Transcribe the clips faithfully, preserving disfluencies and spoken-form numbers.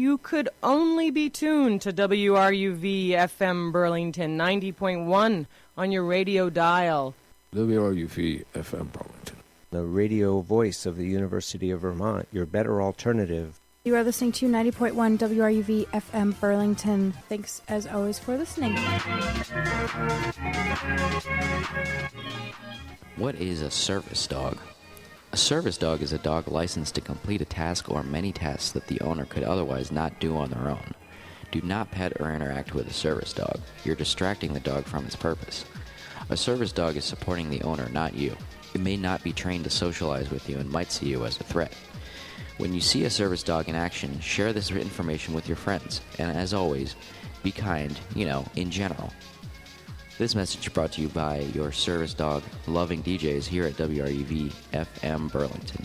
you could only be tuned to W R U V F M Burlington ninety point one on your radio dial. W R U V F M Burlington, the radio voice of the University of Vermont, your better alternative. You are listening to ninety point one W R U V F M Burlington. Thanks, as always, for listening. What is a service dog? A service dog is a dog licensed to complete a task or many tasks that the owner could otherwise not do on their own. Do not pet or interact with a service dog. You're distracting the dog from its purpose. A service dog is supporting the owner, not you. It may not be trained to socialize with you and might see you as a threat. When you see a service dog in action, share this information with your friends. And as always, be kind, you know, in general. This message brought to you by your service dog loving D Js here at W R U V F M Burlington.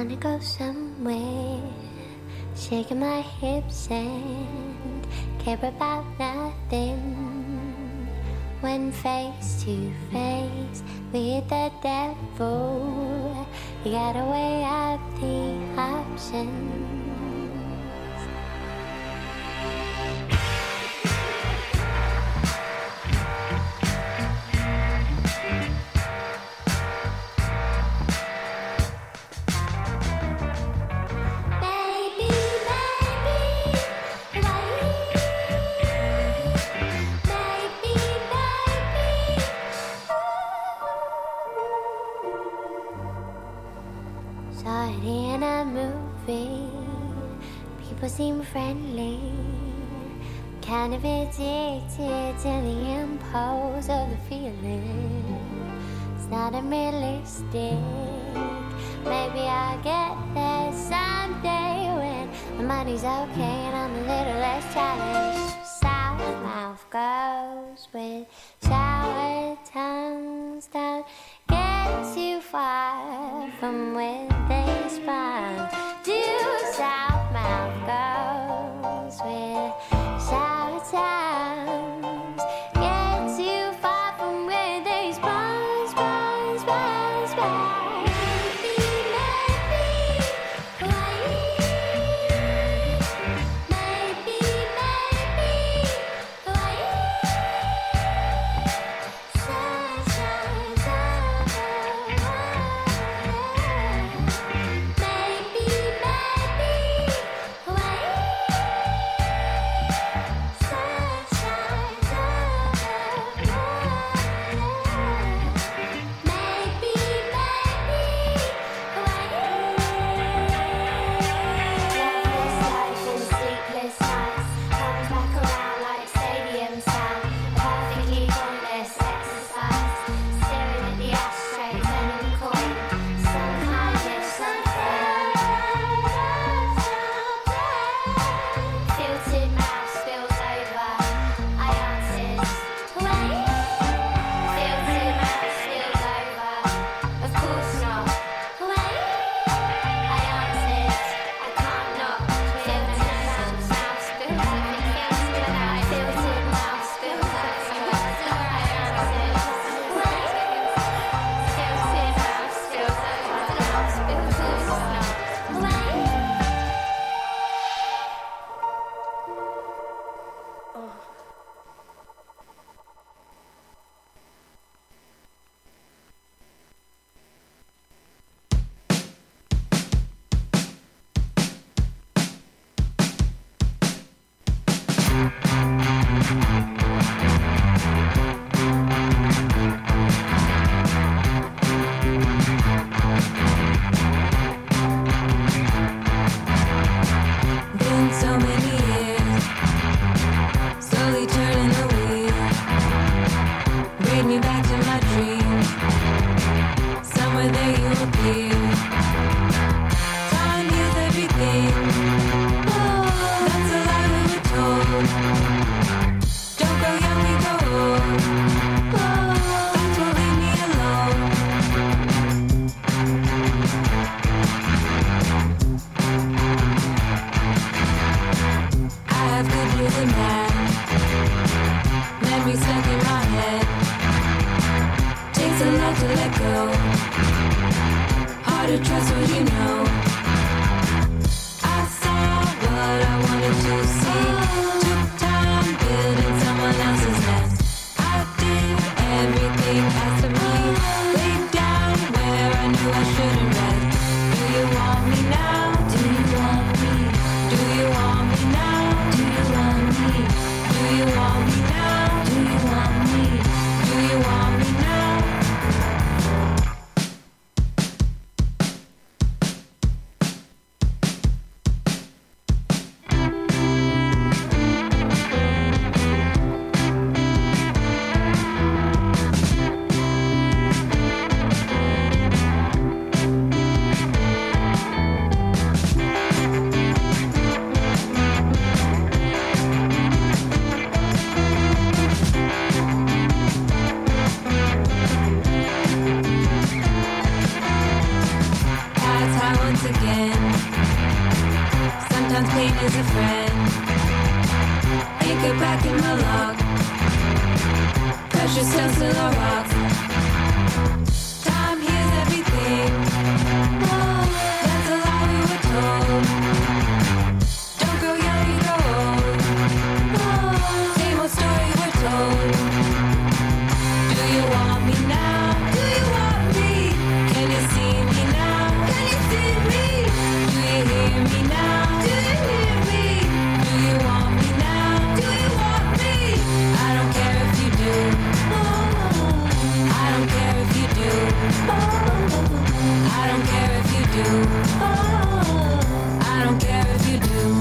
wanna go somewhere, shaking my hips and care about nothing. When face to face with the devil, you gotta weigh up the options. Seem friendly, kind of addicted to the impulse of the feeling. It's not unrealistic. Maybe I'll get there someday when my money's okay and I'm a little less challenged. South mouth goes with shower tongues. Don't get too far from where they spawn. Do south mouth goes with shower tongues. Get too far from where they spawn, spawn, spawn, spawn. Maybe, maybe, Hawaii. Maybe, maybe, Hawaii. Sunshine, sunshine. Maybe, maybe, Hawaii. Sunshine, sunshine. Maybe, maybe, Hawaii. Loveless life and sleepless nights comes back around like stadium sound. Perfectly pointless exercise, staring at the ashtray, turning the coin. Some kind of something. Filtered mouth spills over. I answered, wait. Filtered mouth spills over. Of course not. Wait. I answered, I can't not. Filtered mouth mouth spills over. Filtered mouth filtered mouth spills over. I answered, wait. Filtered mouth spills over. Mouth spills over. Wait. Been so many years, slowly turning the wheel. Bring me back to my dreams. Somewhere there you appear. Time heals everything. That's a lie we were told. Don't go young, we go old. That won't leave me alone. I have good news and bad. Memories stuck in my head. Takes a lot to let go. Hard to trust what you know. I saw what I wanted to see. Took time building someone else's nest. I did everything asked of me. Laid down where I knew I shouldn't rest. Do you want me now? Do you want me? Do you want me now? Do you want me? Do you want me now? Do you want me? Do you want me now? Stick it back in the log. Precious stones still are rocks. Time heals everything. That's a lie we were told. Don't grow young, you grow old. Same old story we're told. Do you want me now? Do you want me? Can you see me now? Can you see me? Do you hear me now? Do you hear me? Do you want me now? Do you want me? I don't care if you do. I don't care if you do. I don't care if you do. I don't care if you do.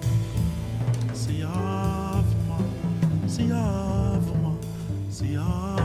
Siavma, Siavma,